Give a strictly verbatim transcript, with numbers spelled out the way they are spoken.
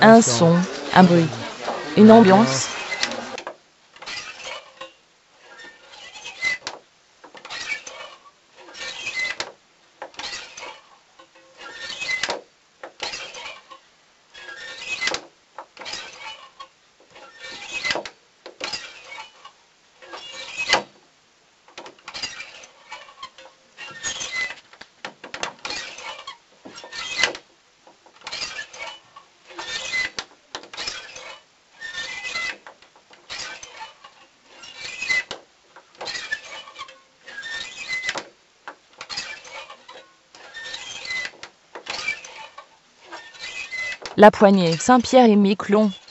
Un son, un bruit, une ambiance. La Poignée, Saint-Pierre et Miquelon.